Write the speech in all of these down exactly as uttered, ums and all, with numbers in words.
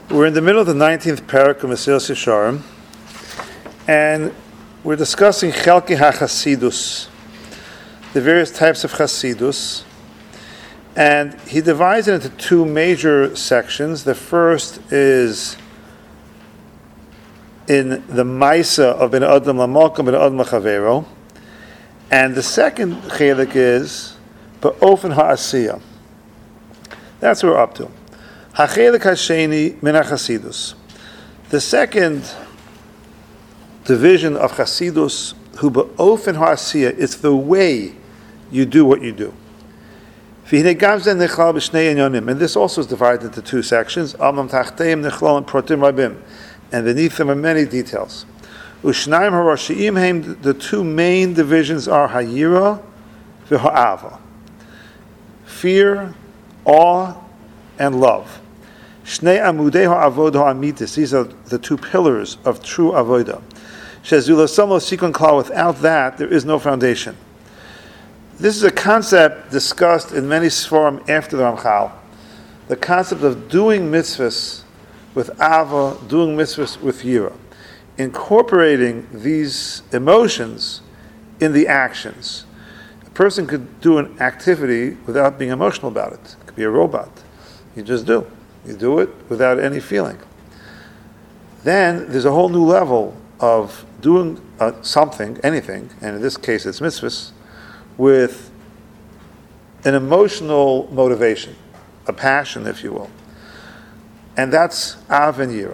We're in the middle of the nineteenth parak of Mesilas Yesharim, and we're discussing Chelki HaChasidus, the various types of Chasidus, and he divides it into two major sections. The first is in the Maisa of Ben Adam Lamalkam Ben Adam Lachavero, and the second chelik is Ba'ofen Ha'asiyah. That's what we're up to. Hachelik Hasheni Min HaChasidus. The second division of Chasidus, who Ba'ofen Ha'asiyah, it's the way you do what you do. And this also is divided into two sections. And beneath them are many details. The two main divisions are Hayira v'Ha'ava. Fear, awe, and love. These are the two pillars of true avodah. Without that, there is no foundation. This is a concept discussed in many sforim after the Ramchal. The concept of doing mitzvahs with ava, doing mitzvahs with yira. Incorporating these emotions in the actions. A person could do an activity without being emotional about it. It could be a robot. You just do. You do it without any feeling. Then there's a whole new level of doing uh, something, anything, and in this case it's mitzvahs, with an emotional motivation, a passion, if you will. And that's Av and Yira.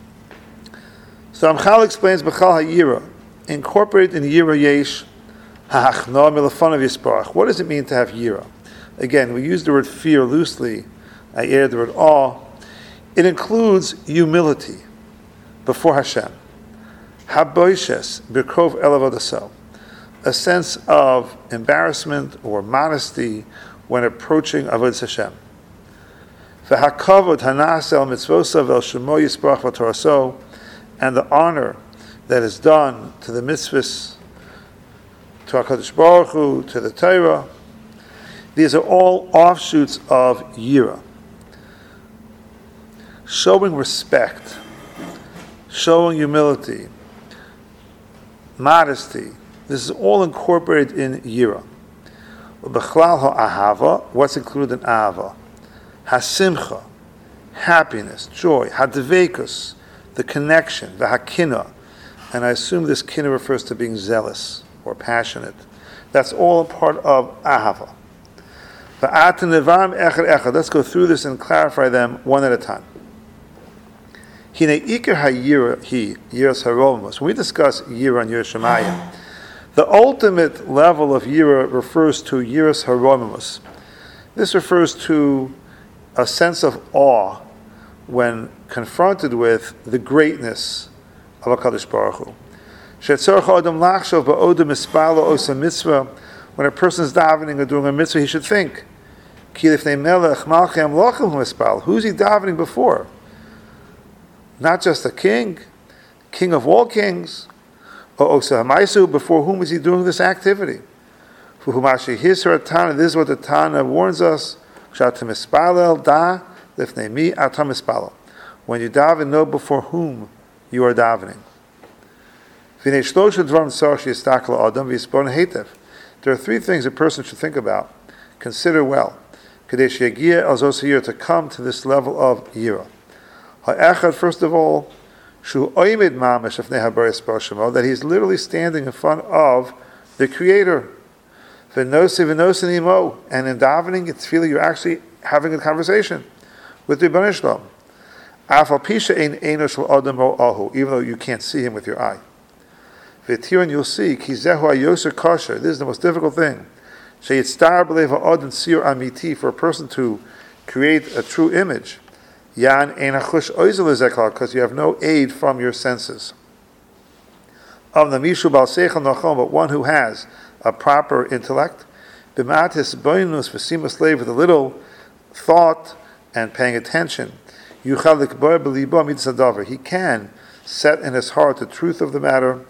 So Ramchal explains B'chal HaYira, incorporate in Yira Yesh Ha'achna Milafanav Yisparach. What does it mean to have Yira? Again, we use the word fear loosely. I add the word awe. It includes humility before Hashem. Haboishes B'krov Elav Adaso. A sense of embarrassment or modesty when approaching Avodas Hashem. V'hakavod hanasel mitzvosav el shemo yisparach v'toraso, and the honor that is done to the mitzvahs, to HaKadosh Baruch Hu, to the Torah. These are all offshoots of Yira. Showing respect, showing humility, modesty. This is all incorporated in Yira. B'chlal ha'ahava, what's included in Ahava? Hasimcha, happiness, joy. Hadvekus, the connection. V'hakina, and I assume this kina refers to being zealous or passionate. That's all a part of Ahava. V'atan nevam echad echad. Let's go through this and clarify them one at a time. Hine ikar ha'yira hi, yiras haromus. When we discuss Yira and Yiras Shamayim, the ultimate level of Yira refers to Yiras Haromimus. This refers to a sense of awe when confronted with the greatness of HaKadosh Baruch Hu. When a person is davening or doing a mitzvah, he should think, who's he davening before? Not just the king, king of all kings, before whom is he doing this activity? This is what the Tana warns us. When you daven, know before whom you are davening. There are three things a person should think about, consider well, to come to this level of Yira. First of all, that he's literally standing in front of the Creator. And in davening, it's feeling you're actually having a conversation with the Rebbeinu Shalom. Even though you can't see him with your eye. And you'll see, this is the most difficult thing. For a person to create a true image. Because you have no aid from your senses. But one who has a proper intellect, with a little thought and paying attention, he can set in his heart the truth of the matter.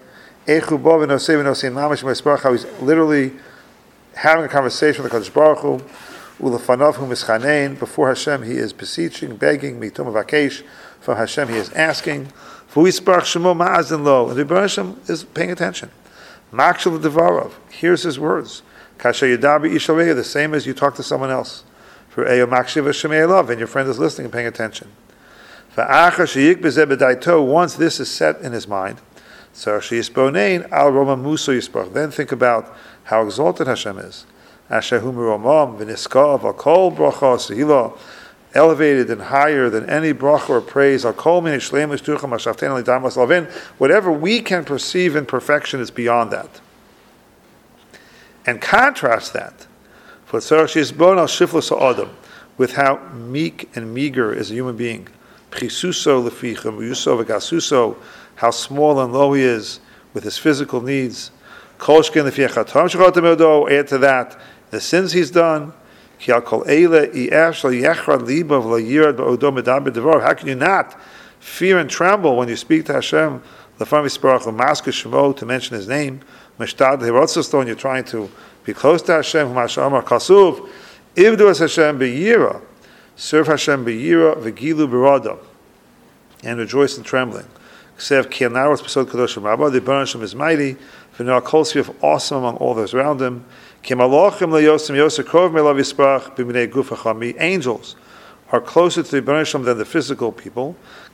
How he's literally having a conversation with the Kadosh Baruch Hu. Ulefanav hu mischanein, before Hashem he is beseeching, begging, mitum avakesh, from Hashem he is asking. V'uisparach shemo ma'azin lo, and the Rebbeinu Hashem is paying attention. Makshel devarov, here's his words. Kasher yadabi ishareya, the same as you talk to someone else. For eyo makshiv shemei love, and your friend is listening and paying attention. V'achar sheyik bezeh b'daito, once this is set in his mind, so sheyisbonein al roma muso yisparach, then think about how exalted Hashem is. Asher hu meromam v'niskav al kol bracha sehila, elevated and higher than any bracha or praise. Al kol minei shleimus tucham ashavten lidamas lavin. Whatever we can perceive in perfection is beyond that. And contrast that for tzarach sheyisbon al shiflus ha'adam, with how meek and meager is a human being. Pchisuso leficha muyuso v'gasuso, how small and low he is with his physical needs. Kolshkin lefiachatam shechatam yodo, add to that the sins he's done. How can you not fear and tremble when you speak to Hashem, to mention His name, when you're trying to be close to Hashem, serve Hashem and rejoice in trembling. The Rebbeinu is mighty, awesome among all those around him. Angels are closer to the Rebbeinu than the physical people.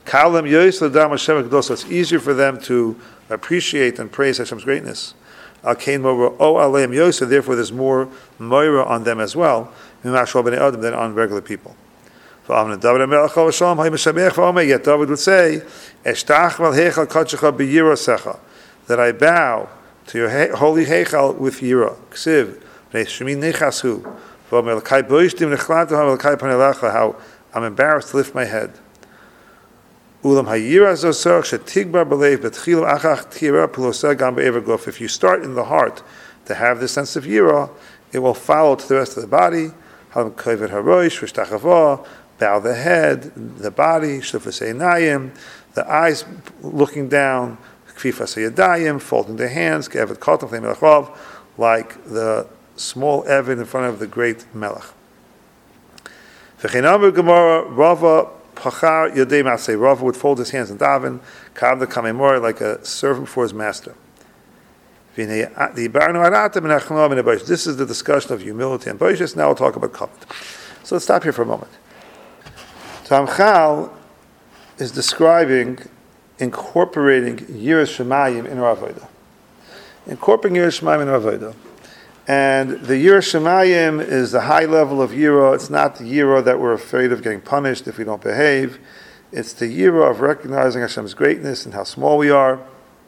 It's easier for them to appreciate and praise Hashem's greatness. Therefore, there's more moira on them as well than on regular people. Yet David would say, that I bow to your holy heichal with yira. Ksiv, how I'm embarrassed to lift my head. If you start in the heart to have this sense of yira, it will follow to the rest of the body. Bow the head, the body, the eyes looking down, folding the hands, like the small Evan in front of the great Melech. Rava would fold his hands in daven, like a servant for his master. This is the discussion of humility and boishes. Now we'll talk about covet. So let's stop here for a moment. Ramchal is describing incorporating Yiras Shemayim in our Avodah. Incorporating Yiras Shemayim in our Avodah. And the Yiras Shemayim is the high level of Yira. It's not the Yira that we're afraid of getting punished if we don't behave. It's the Yira of recognizing Hashem's greatness and how small we are.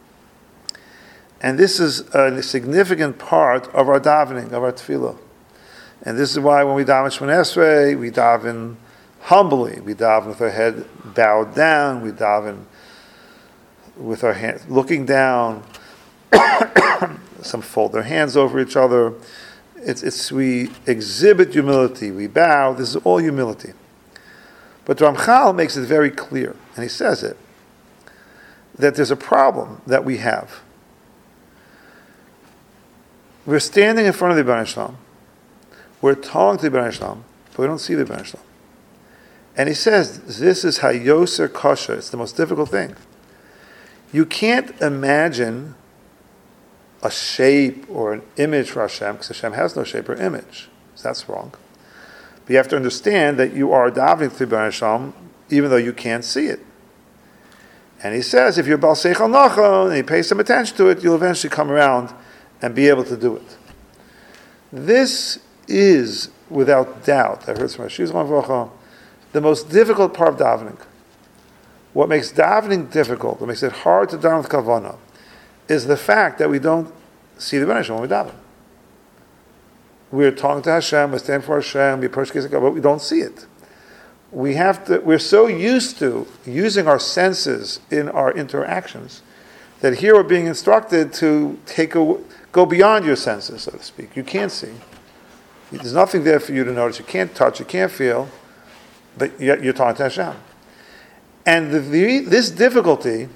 And this is a significant part of our davening, of our tefillah. And this is why when we daven Shemona Esrei, we daven humbly. We daven with our head bowed down. We daven with our hands looking down. Some fold their hands over each other. It's, it's we exhibit humility. We bow. This is all humility. But Ramchal makes it very clear, and he says it, that there's a problem that we have. We're standing in front of the Rebbeinu Shalom. We're talking to the Rebbeinu Shalom, but we don't see the Rebbeinu Shalom. And he says, this is hayoser kosher. It's the most difficult thing. You can't imagine a shape or an image for Hashem, because Hashem has no shape or image. So that's wrong. But you have to understand that you are davening to the Rebbeinu Shalom, even though you can't see it. And he says, if you're Bal Seichel Nachon, and you pay some attention to it, you'll eventually come around and be able to do it. This is, without doubt, I heard from Hashem Zman, the most difficult part of davening. What makes davening difficult, what makes it hard to daven with kavanah, is the fact that we don't see the Rebbeinu Shalom when we daven. We're talking to Hashem, we stand for Hashem, we approach Kisei, but we don't see it. We have to. We're so used to using our senses in our interactions that here we're being instructed to take a, go beyond your senses, so to speak. You can't see. There's nothing there for you to notice. You can't touch. You can't feel. But yet you're talking to Hashem. And the, the, this difficulty,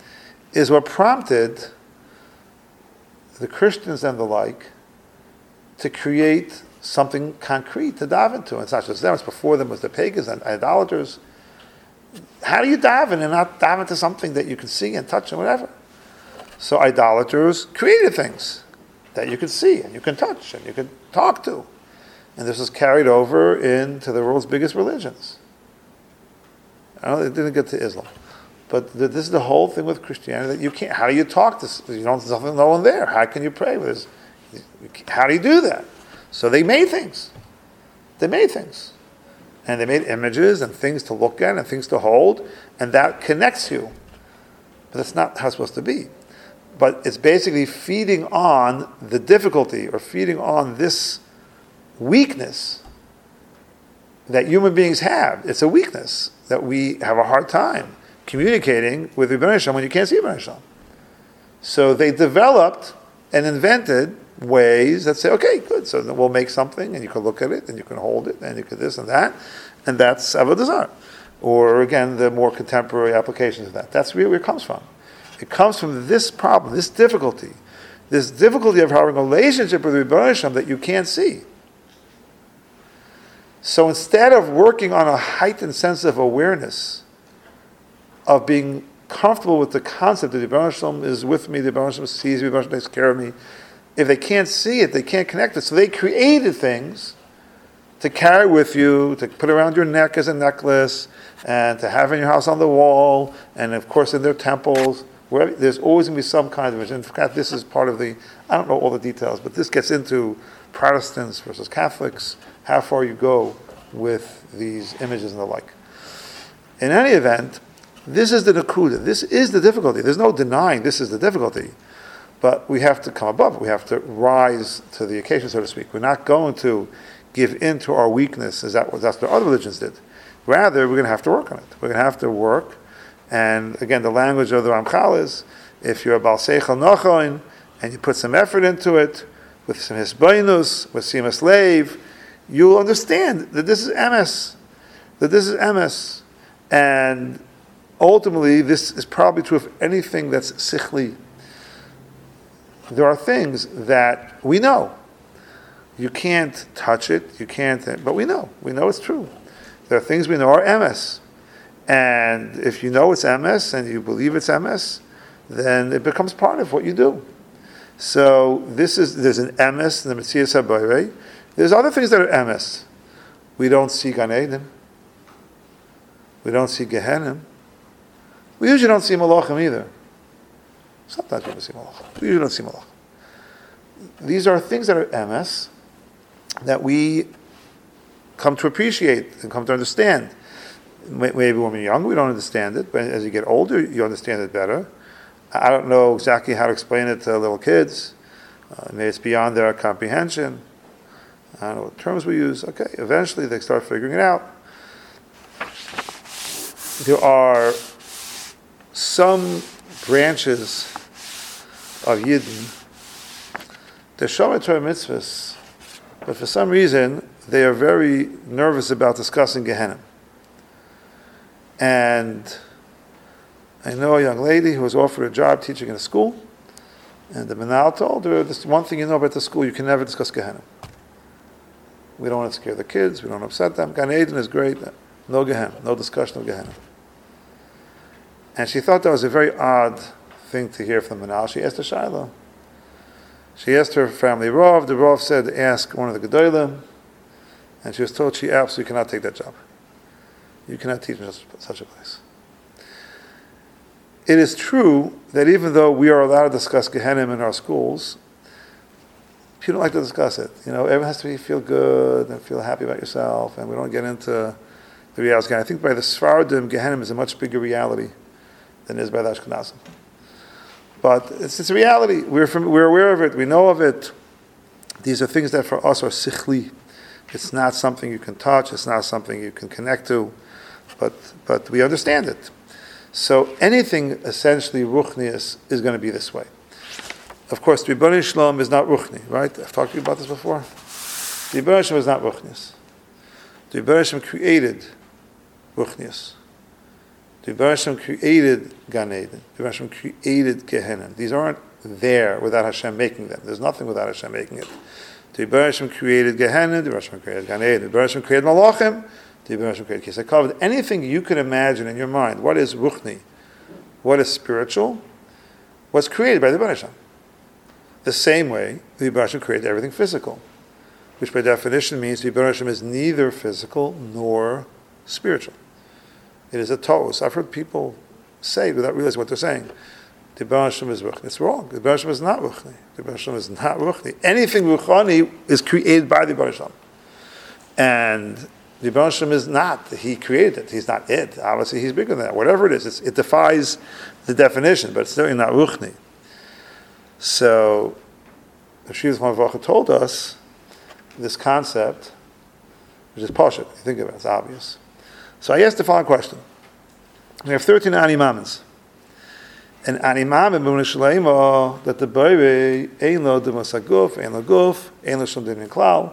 is what prompted the Christians and the like to create something concrete to dive into. And it's not just them, it's before them was the pagans and idolaters. How do you dive in and not dive into something that you can see and touch and whatever? So idolaters created things that you could see and you can touch and you could talk to. And this was carried over into the world's biggest religions. I know they didn't get to Islam. But the, this is the whole thing with Christianity, that you can't, how do you talk to, you don't, there's no one there. How can you pray with this? How do you do that? So they made things. They made things. And they made images and things to look at and things to hold, and that connects you. But that's not how it's supposed to be. But it's basically feeding on the difficulty or feeding on this weakness that human beings have. It's a weakness that we have a hard time communicating with Rebbeinu Shalom when you can't see Rebbeinu Shalom. So they developed and invented ways that say, okay, good, so then we'll make something and you can look at it and you can hold it and you can this and that, and that's Avodah Zarah. Or again, the more contemporary applications of that. That's really where it comes from. It comes from this problem, this difficulty, this difficulty of having a relationship with Rebbeinu Shalom that you can't see. So instead of working on a heightened sense of awareness, of being comfortable with the concept that the Rebbeinu Shalom is with me, the Rebbeinu Shalom sees me, the Rebbeinu Shalom takes care of me, if they can't see it, they can't connect it. So they created things to carry with you, to put around your neck as a necklace, and to have in your house on the wall, and of course in their temples. Wherever, there's always going to be some kind of vision. In fact, this is part of the, I don't know all the details, but this gets into Protestants versus Catholics, how far you go with these images and the like. In any event, this is the nakuda. This is the difficulty. There's no denying this is the difficulty. But we have to come above it. We have to rise to the occasion, so to speak. We're not going to give in to our weakness, as that, that's what other religions did. Rather, we're going to have to work on it. We're going to have to work. And again, the language of the Ramchal is, if you're a Baal Seichel Nochoin, and you put some effort into it, with some hisbainus, with simas leiv, you'll understand that this is M S. That this is M S. And ultimately, this is probably true of anything that's sichli. There are things that we know. You can't touch it, you can't, but we know. We know it's true. There are things we know are M S. And if you know it's M S and you believe it's M S, then it becomes part of what you do. So this is, there's an M S in the Metzias HaBorei. There's other things that are M S. We don't see Gan Eden. We don't see Gehenna. We usually don't see Malachim either. Sometimes we see Malachim. We usually don't see Malachim. These are things that are M S that we come to appreciate and come to understand. Maybe when we're young, we don't understand it, but as you get older, you understand it better. I don't know exactly how to explain it to little kids. Uh, maybe it's beyond their comprehension. I don't know what terms we use. Okay, eventually they start figuring it out. There are some branches of Yidden, they're Shomer Torah mitzvahs, but for some reason they are very nervous about discussing Gehenna. And I know a young lady who was offered a job teaching in a school, and the Manal told her, this one thing you know about the school, you can never discuss Gehenna. We don't want to scare the kids, we don't upset them. Gan Eden is great, no Gehenna, no discussion of Gehenna. And she thought that was a very odd thing to hear from the Manal. She asked the Shaila. She asked her family Rav. The Rav said, ask one of the Gedolim. And she was told she absolutely cannot take that job. You cannot teach in such, such a place. It is true that even though we are allowed to discuss Gehenna in our schools, people don't like to discuss it. You know, everyone has to be, feel good and feel happy about yourself, and we don't get into the reality. I think by the Sfaradim, Gehenna is a much bigger reality than it is by the Ashkenazim. But it's, it's a reality. We're from, we're aware of it. We know of it. These are things that for us are sichli. It's not something you can touch. It's not something you can connect to. But but we understand it. So anything essentially ruchnius is going to be this way. Of course, the Rebbeinu Shalom is not ruchni, right? I've talked to you about this before. The Rebbeinu Shalom is not ruchnius. The Rebbeinu Shalom created ruchnius. The Rebbeinu Shalom created Gan Eden. The Rebbeinu Shalom created Gehenna. These aren't there without Hashem making them. There's nothing without Hashem making it. The Yibbar created Gehenna, the Yibbar created Gan Eden, the Yibbar created Malachim, the Yibbar created Kisei Kavod. Anything you can imagine in your mind, what is Ruchni, what is spiritual, was created by the Yibbar. The same way the Yibbar created everything physical, which by definition means the Yibbar is neither physical nor spiritual. It is a toos. I've heard people say without realizing what they're saying. The Yibbar is Ruchni. It's wrong. The Yibbar is not Ruchni. The Yibbar is not Ruchni. Anything Ruchani is created by the Yibbar. And the Yibbar is not. He created it. He's not it. Obviously, he's bigger than that. Whatever it is, it's, it defies the definition, but it's certainly not Ruchni. So, the Shivas Mavracha told us this concept, which is Pashat. You think of it, it's obvious. So I asked the following question. We have thirteen animamins. And animam in B'munah Shleima, that the Bari, ein lo d'mas haguf, ein lo guf, ein lo shom din klal.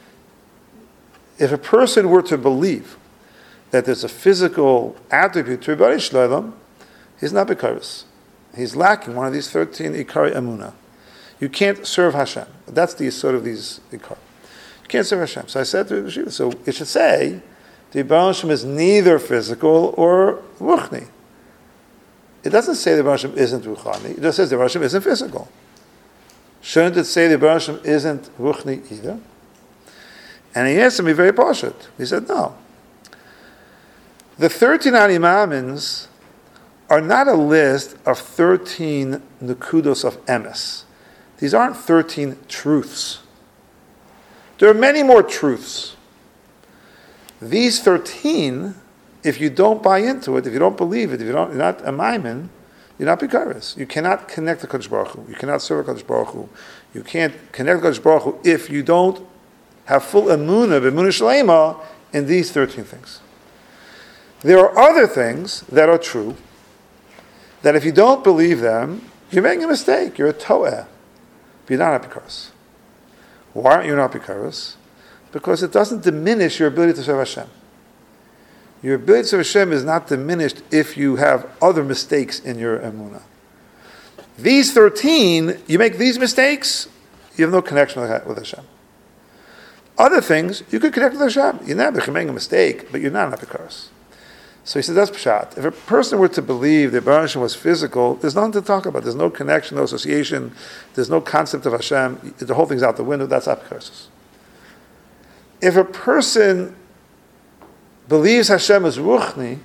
If a person were to believe that there's a physical attribute to Bari Shleim, he's not bekaris. He's lacking one of these thirteen Ikari Emunah. You can't serve Hashem. That's the sort of these Ikar. You can't serve Hashem. So I said to Yeshiva, so it should say, the Yibbar Hashem is neither physical or Ruchni. It doesn't say the Yibbar Hashem isn't Ruchani. It just says the Yibbar Hashem isn't physical. Shouldn't it say the Yibbar Hashem isn't Ruchni either? And he answered me very pashut. He said, no. The thirteen Animamins are not a list of thirteen Nukudos of Emes. These aren't thirteen truths. There are many more truths. These thirteen, if you don't buy into it, if you don't believe it, if you don't, you're not a Maimin, you're not Bikaris. You cannot connect the Kodesh Baruch Hu. You cannot serve the Kodesh Baruch Hu. You can't connect the Kodesh Baruch Hu if you don't have full Emunah, B'Emunah Shleima, in these thirteen things. There are other things that are true, that if you don't believe them, you're making a mistake. You're a to'eh. But you're not Apikaros. Why aren't you not Apikaros? Because it doesn't diminish your ability to serve Hashem. Your ability to serve Hashem is not diminished if you have other mistakes in your emunah. These thirteen, you make these mistakes, you have no connection with Hashem. Other things, you could connect with Hashem. You're not making a mistake, but you're not an Apikaros. So he said, that's pshat. If a person were to believe that Yibbar Hashem was physical, there's nothing to talk about. There's no connection, no association. There's no concept of Hashem. The whole thing's out the window. That's Apikaros. If a person believes Hashem is Ruchni,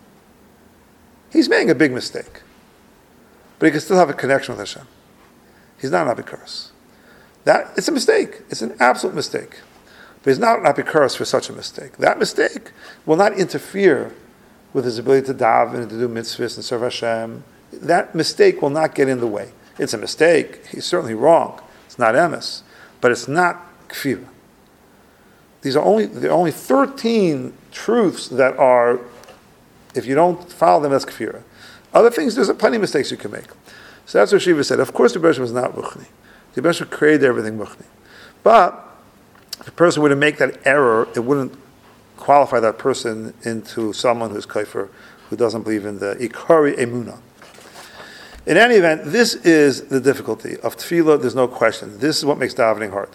he's making a big mistake. But he can still have a connection with Hashem. He's not an Apikaros. That, it's a mistake. It's an absolute mistake. But he's not an Apikaros for such a mistake. That mistake will not interfere with his ability to daven and to do mitzvahs and serve Hashem. That mistake will not get in the way. It's a mistake. He's certainly wrong. It's not emes. But it's not kfira. These are only, there are only thirteen truths that are, if you don't follow them, that's kfira. Other things, there's plenty of mistakes you can make. So that's what Shiva said. Of course the Yibbar Hashem is not Ruchni. The Yibbar Hashem created everything Ruchni. But if a person were to make that error, it wouldn't qualify that person into someone who's kafir, who doesn't believe in the Ikari Emunah. In any event, this is the difficulty of tefillah. There's no question. This is what makes davening hard.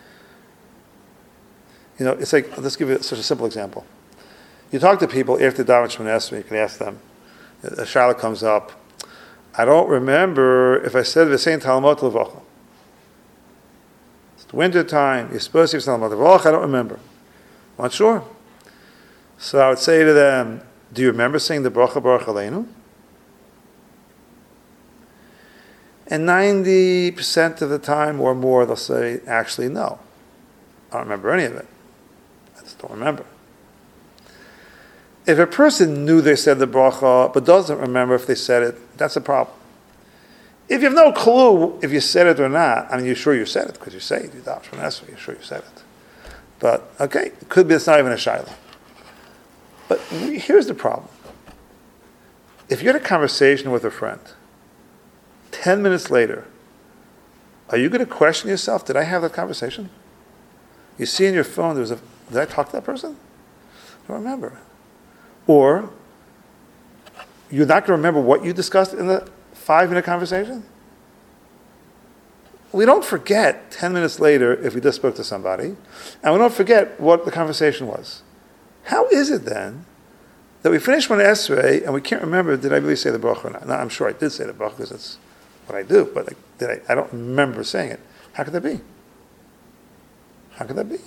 You know, it's like, let's give you such a simple example. You talk to people after davening Shemona Esrei, you can ask them, a shaila comes up, I don't remember if I said V'sein Talmud Levacha. It's winter time, you're supposed to say Talmud Levacha, I don't remember. I'm not sure. So I would say to them, do you remember saying the Bracha Baruch Aleinu? And ninety percent of the time or more, they'll say, actually, no. I don't remember any of it. I just don't remember. If a person knew they said the Bracha, but doesn't remember if they said it, that's a problem. If you have no clue if you said it or not, I mean, you're sure you said it, because you say it, you daven Shemona Esrei, you're sure you said it. But, okay, it could be it's not even a shaila. But here's the problem. If you're in a conversation with a friend, ten minutes later, are you going to question yourself, did I have that conversation? You see in your phone, there was a, did I talk to that person? I don't remember. Or, you're not going to remember what you discussed in the five-minute conversation? we don't forget ten minutes later if we just spoke to somebody, and we don't forget what the conversation was. How is it then that we finish one Esrei and we can't remember, did I really say the bracha or not? No, I'm sure I did say the bracha because that's what I do, but like, did I, I don't remember saying it. How could that be? How could that be?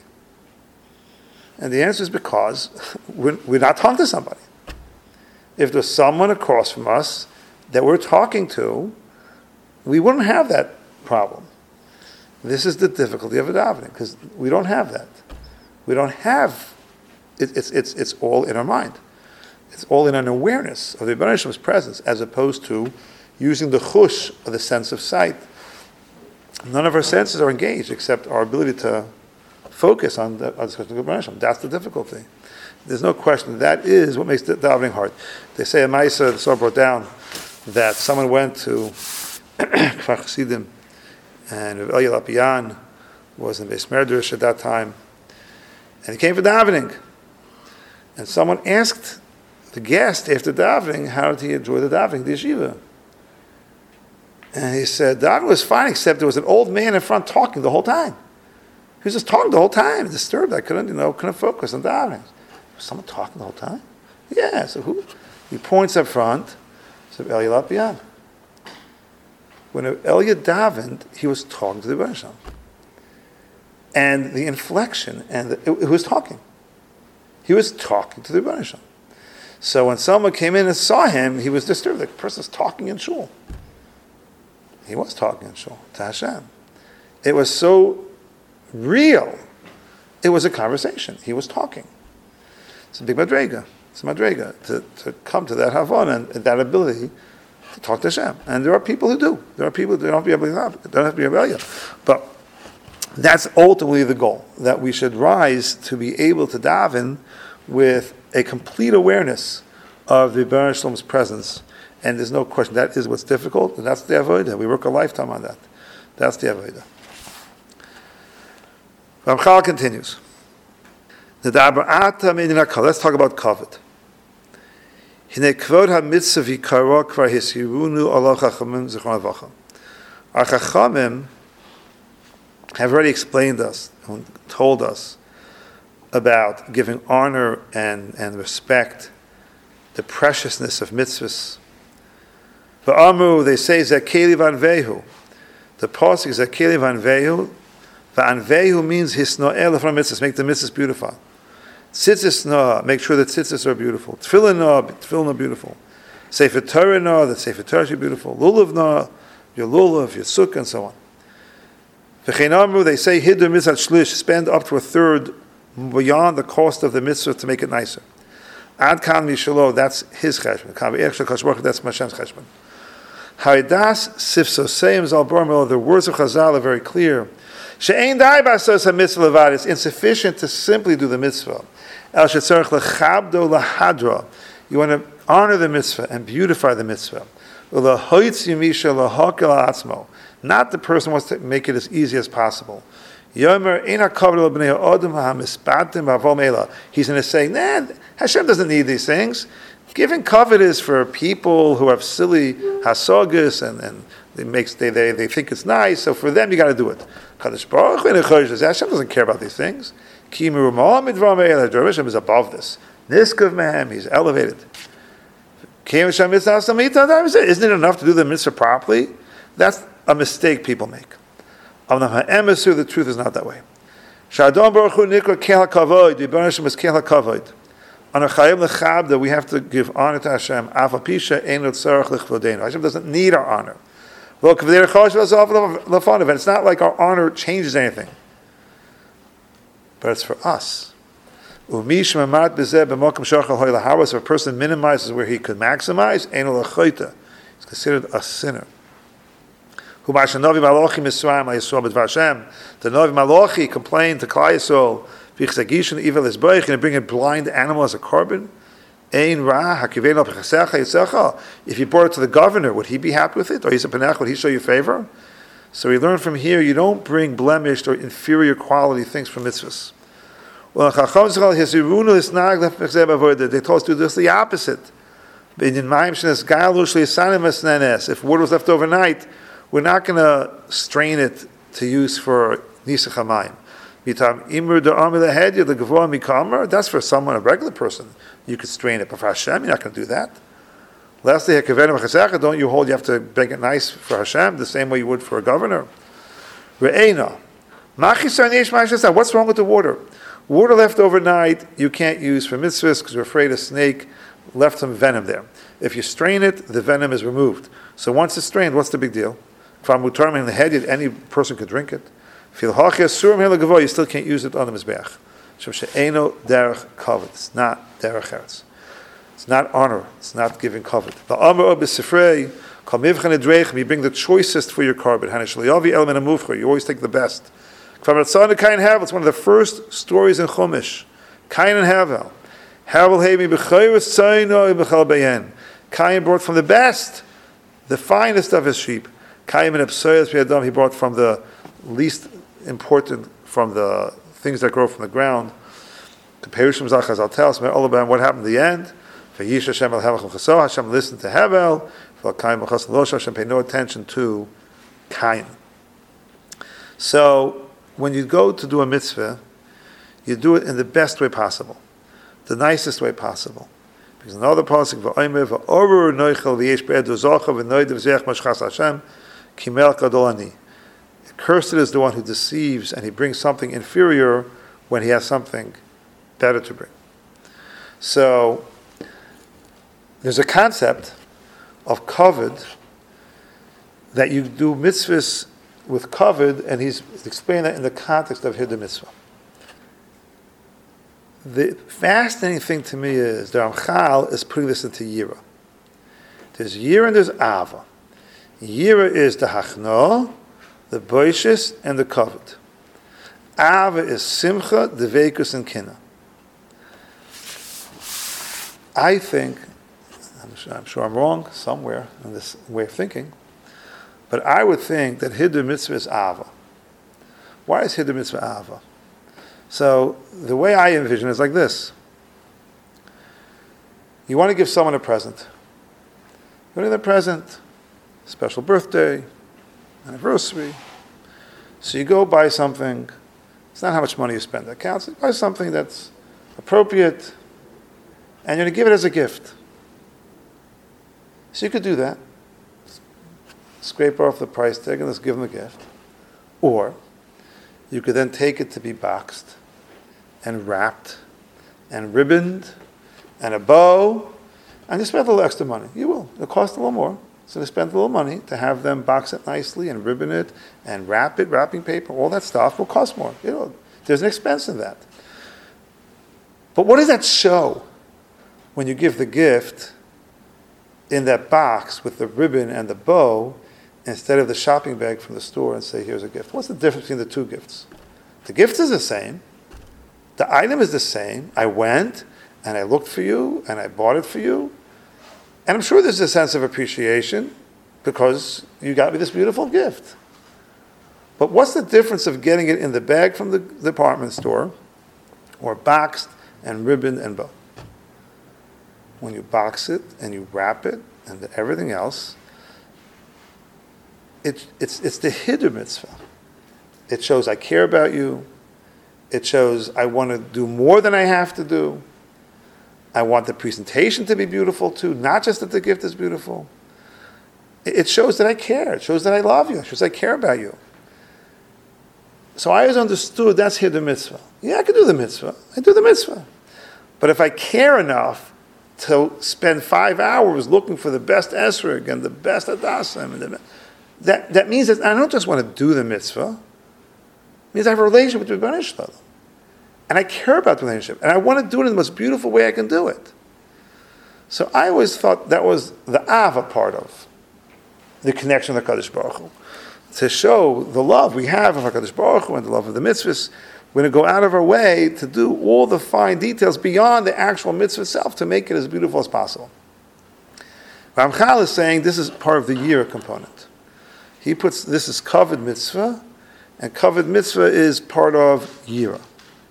And the answer is because we're, we're not talking to somebody. If there's someone across from us that we're talking to, we wouldn't have that problem. This is the difficulty of a davening, because we don't have that. We don't have, it, it's, it's, it's all in our mind. It's all in an awareness of the Rebbeinu Shalom's presence, as opposed to using the chush, or the sense of sight. None of our senses are engaged except our ability to focus on the discussion of the Rebbeinu Shalom. That's the difficulty. There's no question. That is what makes the davening hard. They say a Maisa, the Zohar brought down, that someone went to Kfar Chasidim, and Rav Elya Lapian was in Beis Medrash at that time, and he came for davening. And someone asked the guest after davening, how did he enjoy the davening, the yeshiva? And he said, davening was fine, except there was an old man in front talking the whole time. He was just talking the whole time, disturbed. I couldn't, you know, couldn't focus on davening. Was someone talking the whole time? Yeah, so who? He points up front, said, Elya Lapian. When Elya davened, he was talking to the Rebbeinu Shalom. And the inflection, and the, it, it was talking. He was talking to the Rebbeinu Shalom. So when someone came in and saw him, he was disturbed. The person's talking in shul. He was talking in shul to Hashem. It was so real. It was a conversation. He was talking. It's a big madrega. It's a madrega to, to come to that havana and, and that ability to talk to Hashem. And there are people who do. There are people who don't have to be able to, don't have to be rebellious. But that's ultimately the goal, that we should rise to be able to daven with a complete awareness of the Rebbeinu Shalom's presence. And there's no question, that is what's difficult, and that's the avodah. We work a lifetime on that. That's the avodah. Ramchal continues. Let's talk about kavod. Our Chachamim have already explained us, told us about giving honor and, and respect, the preciousness of mitzvahs. V'amru, they say, Zakeli vanvehu. The pasuk is Zakeli vanvehu. Vanvehu means hisno'el from mitzvahs, make the mitzvahs beautiful. Tzitzis na, make sure that tzitzis are beautiful. Tefillin na, tefillin are beautiful. Sefer Torah na, that Sefer Torah should be beautiful. Lulav na, your lulav, your sukkah, and so on. V'chein amru, they say, hidur mitzvah shlish, spend up to a third beyond the cost of the mitzvah to make it nicer. Ad kan mishalo, that's his cheshbon. That's Hashem's cheshbon. Haridas sifsoseim zal bormel, the words of Chazal are very clear. She'ein dai b'asos ha-mitzvah levad, it's insufficient to simply do the mitzvah. El shetzarech lechabdo lahadra, you want to honor the mitzvah and beautify the mitzvah. U'lahoitz yumisha lahakel atzmo, not the person wants to make it as easy as possible. Yomer eina kavod l'bnei ha'odem ha'mispatim ha'avom eila. He's going to say, nah, Hashem doesn't need these things. Giving kavod is for people who have silly hasagas and, and they, makes, they, they, they think it's nice, so for them you got to do it. Kadosh Baruch Hu Hashem doesn't care about these things. Ki merumah midvar me'ela, Hashem is above this. Niskav mehem, he's elevated. Isn't it enough to do the mitzvah properly? That's a mistake people make. The truth is not that way. Shadon Baruch Hu nikra kel hakavod. The Rebbeinu Shalom is kel hakavod. On a chayim lechabda, we have to give honor to Hashem. Afa pisha ein lo tzarich lichvodeinu. Hashem doesn't need our honor. And it's not like our honor changes anything, but it's for us. If a person minimizes where he could maximize, he's considered a sinner. The Novi Malachi complained to Klal Yisrael, "Going to bring a blind animal as a carbon." If you brought it to the governor, would he be happy with it? Or would he show you favor? So we learn from here, you don't bring blemished or inferior quality things from mitzvahs. Well, they told us to do this the opposite. If water was left overnight, we're not going to strain it to use for Nisach HaMayim. That's for someone, a regular person. You could strain it, but for Hashem, you're not going to do that. Lastly, don't you hold you have to make it nice for Hashem the same way you would for a governor? What's wrong with the water? Water left overnight, you can't use for mitzvahs because you're afraid a snake left some venom there. If you strain it, the venom is removed. So once it's strained, what's the big deal? If I'm mutarmim in the head, any person could drink it. You still can't use it on the mizbeach. It's not derech eretz. It's not honor. It's not giving covet. You bring the choicest for your carbon. You always take the best. It's one of the first stories in Chumash. Cain and Havel. Cain brought from the best, the finest of his sheep. Cain and Absoyas he brought from the least important, from the things that grow from the ground. I'll tell us all about what happened at the end. Hashem listened to Havel. Hashem paid no attention to Cain. So, when you go to do a mitzvah, you do it in the best way possible, the nicest way possible. Because another pasuk, v'omer v'orur noichel v'yesh be'edu zocha v'noidev zech mashchas Hashem kimel kadolani. Cursed is the one who deceives and he brings something inferior when he has something better to bring. So, there's a concept of kavod that you do mitzvahs with kavod, and he's explaining that in the context of Hiddur Mitzvah. The fascinating thing to me is the Ramchal is putting this into Yira. There's Yira and there's Ava. Yira is the Hachno, the Boishis, and the kavod. Ava is Simcha, the Veikus, and Kina. I think, I'm sure, I'm sure I'm wrong somewhere in this way of thinking, but I would think that Hiddur Mitzvah is Ava. Why is Hiddur Mitzvah Ava? So, the way I envision it is like this. You want to give someone a present. You want to give them a present, special birthday, anniversary. So you go buy something. It's not how much money you spend that counts. You buy something that's appropriate, and you're going to give it as a gift. So you could do that. Scrape off the price tag and let's give them a gift. Or you could then take it to be boxed and wrapped and ribboned and a bow, and you spend a little extra money. You will. It'll cost a little more. So they spend a little money to have them box it nicely and ribbon it and wrap it, wrapping paper, all that stuff will cost more. You know, there's an expense in that. But what does that show when you give the gift in that box with the ribbon and the bow instead of the shopping bag from the store and say, here's a gift? What's the difference between the two gifts? The gift is the same. The item is the same. I went and I looked for you and I bought it for you. And I'm sure there's a sense of appreciation because you got me this beautiful gift. But what's the difference of getting it in the bag from the department store or boxed and ribboned and bow? When you box it and you wrap it and everything else, it, it's, it's the Hiddur Mitzvah. It shows I care about you. It shows I want to do more than I have to do. I want the presentation to be beautiful too, not just that the gift is beautiful. It shows that I care. It shows that I love you. It shows I care about you. So I always understood that's Hiddur Mitzvah. Yeah, I can do the mitzvah. I do the mitzvah. But if I care enough to spend five hours looking for the best esrog and the best adasam, and the, that, that means that I don't just want to do the mitzvah. It means I have a relationship with Rebbeinu Shalom. And I care about the relationship. And I want to do it in the most beautiful way I can do it. So I always thought that was the Ava part of the connection with HaKadosh Baruch Hu. To show the love we have of HaKadosh Baruch Hu and the love of the mitzvahs, we're going to go out of our way to do all the fine details beyond the actual mitzvah itself to make it as beautiful as possible. Ramchal is saying this is part of the year component. He puts, this is kavod mitzvah, and kavod mitzvah is part of yira.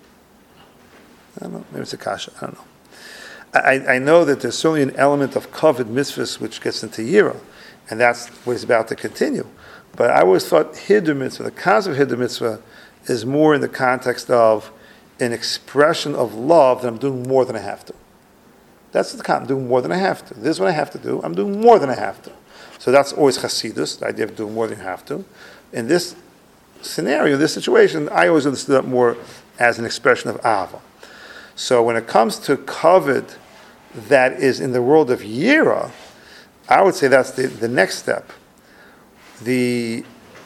I don't know, maybe it's a kasha, I don't know. I, I know that there's certainly an element of kavod mitzvahs which gets into yira, and that's what he's about to continue. But I always thought Hiddur Mitzvah, the concept of Hiddur Mitzvah, is more in the context of an expression of love that I'm doing more than I have to. That's the concept, I'm doing more than I have to. This is what I have to do, I'm doing more than I have to. So that's always Hasidus, the idea of doing more than you have to. In this scenario, this situation, I always understood that more as an expression of Ava. So when it comes to kavod that is in the world of Yira, I would say that's the, the next step. The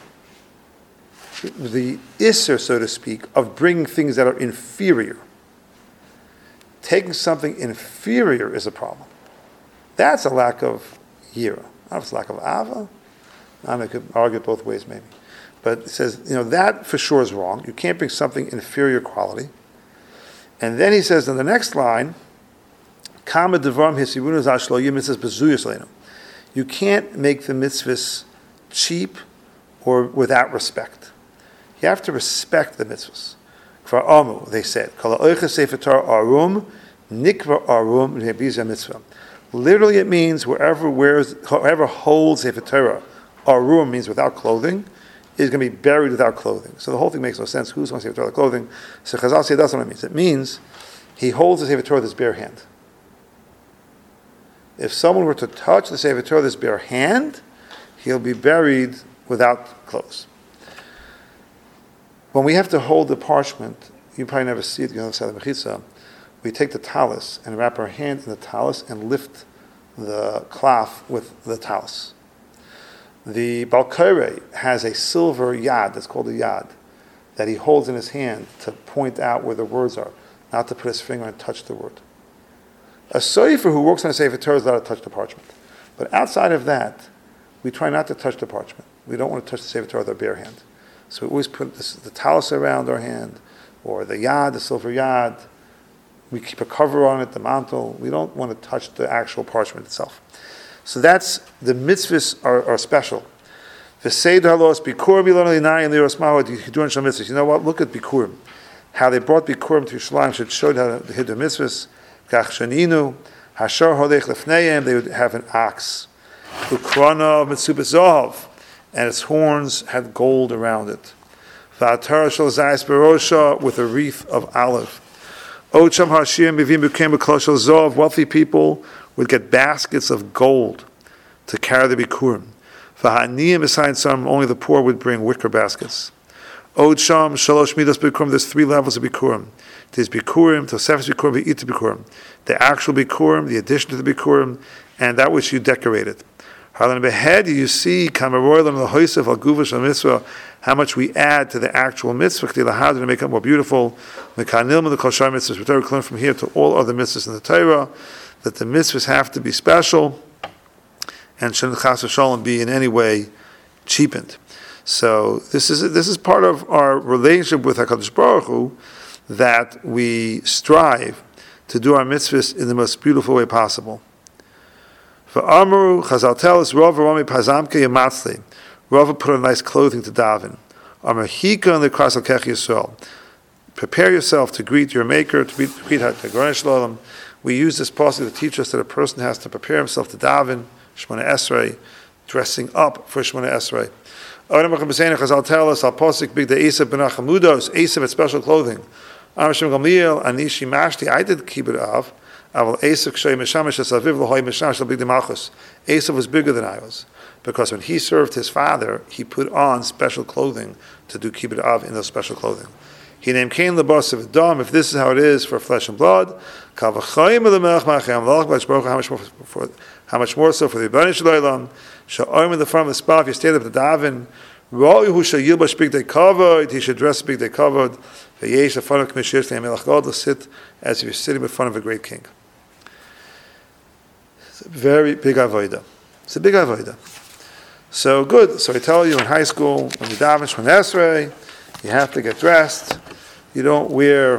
the isser, so to speak, of bringing things that are inferior. Taking something inferior is a problem. That's a lack of Yira. Not a lack of Ava. I mean, I could argue it both ways maybe. But it says, you know, that for sure is wrong. You can't bring something inferior quality. And then he says in the next line, Kama devarim hisibunu zashlo yimitzvahs bezuyos leinu. You can't make the mitzvahs cheap or without respect. You have to respect the mitzvahs. For Amu, they said, Kala oicha sefer Torah arum, nikva arum rebiza mitzvah. Literally it means wherever wears, whoever holds sefer Torah, arum means without clothing, is going to be buried without clothing. So the whole thing makes no sense. Who's going to sefer Torah without clothing? So Chazal say that's what it means. It means he holds the sefer Torah with his bare hand. If someone were to touch the sefer Torah with his bare hand, he'll be buried without clothes. When we have to hold the parchment, you probably never see it on the other side of the mechitza, we take the talus and wrap our hand in the talus and lift the cloth with the talus. The Balkaire has a silver yad, that's called a yad, that he holds in his hand to point out where the words are, not to put his finger and touch the word. A sofer who works on a sefer Torah is allowed to touch the parchment. But outside of that, we try not to touch the parchment. We don't want to touch the sefer Torah with our bare hand. So we always put this, the talus around our hand, or the yad, the silver yad. We keep a cover on it, the mantle. We don't want to touch the actual parchment itself. So that's, the mitzvahs are, are special. You know what? Look at Bikurim. How they brought Bikurim to Yerushalayim should show how the Hiddur mitzvahs. They would have an ox. And its horns had gold around it. With a wreath of olive. Wealthy people would get baskets of gold to carry the Bikurim. Only the poor would bring wicker baskets. There's three levels of Bikurim. There's Bikurim, Tosefes Bikurim, Ve'ita Bikurim. The actual Bikurim, the addition to the Bikurim, and that which you decorated. Behead, you see how much we add to the actual mitzvah to make it more beautiful. We learn from here to all other mitzvahs in the Torah that the mitzvahs have to be special and shouldn't chas v'shalom be in any way cheapened. So this is this is part of our relationship with HaKadosh Baruch Hu, that we strive to do our mitzvahs in the most beautiful way possible. For Amru, Chazal tell us, Rav Rami Pazamke Yamatzli. Rav put on nice clothing to daven. Amru Hika and the Krasal Kech Yisrael. Prepare yourself to greet your Maker, to greet HaGoren Shalom. We use this passage to teach us that a person has to prepare himself to daven, Shemona Esrei, dressing up for Shemona Esrei. Chazal tell us, Al Posik Big the Esav Ben Achamudos, Esav had special clothing. Amr Shem Gamliel, Anishi Mashti, I did kibbut av. Esav was bigger than I was, because when he served his father, he put on special clothing to do kibbut av in those special clothing. He named Cain lebas of Adam. If this is how it is for flesh and blood, how much more, for, how much more so for the Rebbeinu Shalom? Sha'orim in the front of the spot. If you stand up to daven, he should dress big day covered. V'yesh the front of K'mishir Melech God to sit as if you're sitting in front of a great king. It's a very big avodah. It's a big avodah. So good. So I tell you, in high school, when you daven Shemona Esrei, you have to get dressed. You don't wear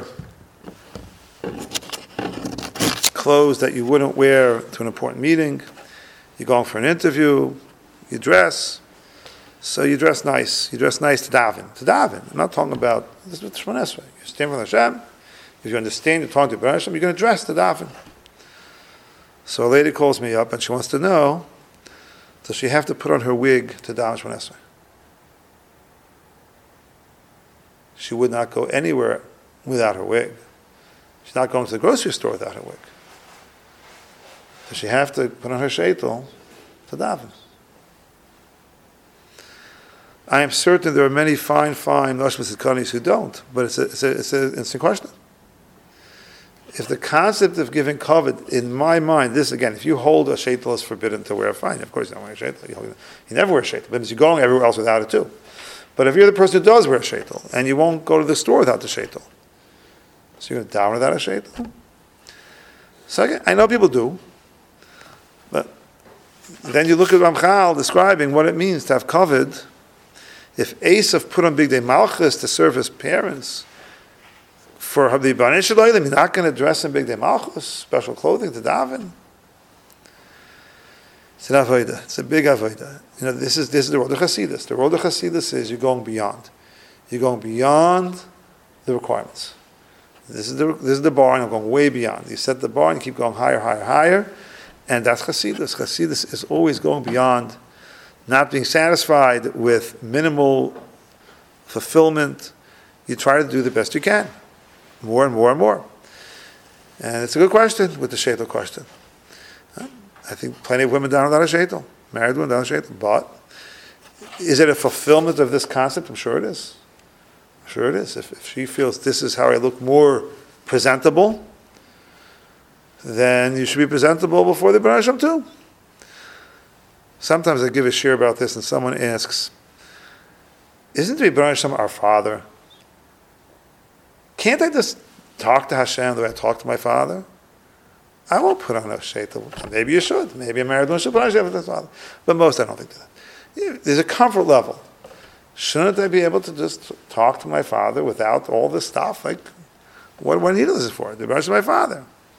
clothes that you wouldn't wear to an important meeting. You're going for an interview. You dress. So you dress nice. You dress nice to daven. To daven. I'm not talking about this is Shemona Esrei. You stand for Hashem. If you understand you're talking to Hashem, you're going to dress to daven. So a lady calls me up and she wants to know, does she have to put on her wig to daven Shemona Esrei? she would not go anywhere without her wig. She's not going to the grocery store without her wig. Does she have to put on her sheitel to daven? I am certain there are many fine, fine Noshmas Tzidkonis who don't, but it's a, it's a, it's a, it's a question. If the concept of giving kavod, in my mind, this again, if you hold a sheitel is forbidden to wear, fine. Of course, you don't wear a sheitel. You, you never wear a sheitel, but you're going everywhere else without it too. But if you're the person who does wear a sheitel, and you won't go to the store without the sheitel, so you're going to down without a sheitel? Second, I know people do, but then you look at Ramchal describing what it means to have kavod. If Esav put on Bigdei Malchus to serve his parents, for the Banei Shaloyim, you're not going to dress in Bigdei Malchus, special clothing to daven. It's an avodah. It's a big avodah. You know, this is this is the road of Hasidus. The road of Hasidus is you're going beyond. You're going beyond the requirements. This is the this is the bar, and I'm going way beyond. You set the bar and you keep going higher, higher, higher, and that's Hasidus. Hasidus is always going beyond, not being satisfied with minimal fulfillment. You try to do the best you can, more and more and more. And it's a good question with the sheitel question. I think plenty of women down without a sheitel, married women down without a sheitel. But is it a fulfillment of this concept? I'm sure it is. I'm sure it is. If, if she feels this is how I look more presentable, then you should be presentable before the B'nai Hashem too. Sometimes I give a share about this and someone asks, isn't the B'nai Hashem our Father? Can't I just talk to Hashem the way I talk to my Father? I won't put on a sheitel. Maybe you should. Maybe a married woman should put on a sheitel with his father. But most I don't think that. There's a comfort level. Shouldn't I be able to just talk to my Father without all this stuff? Like, what, what need is it for? The B'nai Hashem is my Father.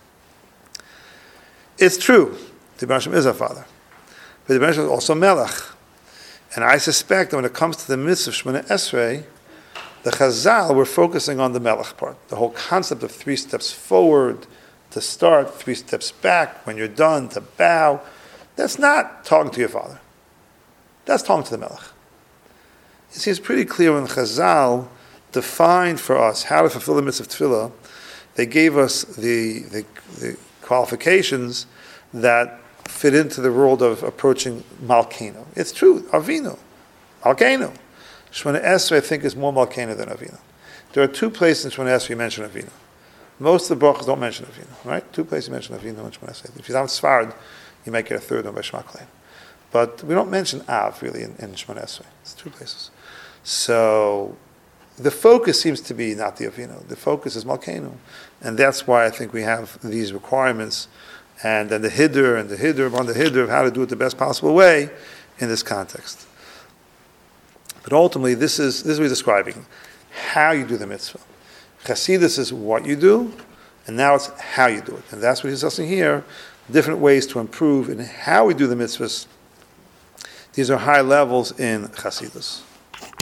It's true. The B'nai Hashem is our Father. But the B'nai Hashem is also Melech. And I suspect that when it comes to the mitzvah of Shemona Esrei, the Chazal, we're focusing on the Melech part. The whole concept of three steps forward, to start, three steps back, when you're done, to bow. That's not talking to your Father. That's talking to the Melech. It seems pretty clear when Chazal defined for us how to fulfill the mitzvah of tefillah. They gave us the, the, the qualifications that fit into the world of approaching Malkeinu. It's true, Avinu, Malkeinu. Shemona Esrei, I think, is more Malkeinu than Avinu. There are two places in Shemona Esrei you mention Avinu. Most of the brachas don't mention Avinu, right? Two places you mention Avinu in Shemona Esrei. If you're not Sfarad, you might get a third one by Shema Klein. But we don't mention Av, really, in, in Shemona Esrei. It's two places. So the focus seems to be not the Avinu. The focus is Malkeinu. And that's why I think we have these requirements, and then the Hiddur, and the Hiddur, on the Hiddur of how to do it the best possible way in this context. But ultimately, this is this is what we're describing, how you do the mitzvah. Chassidus is what you do, and now it's how you do it. And that's what he's discussing here, different ways to improve in how we do the mitzvahs. These are high levels in Chassidus.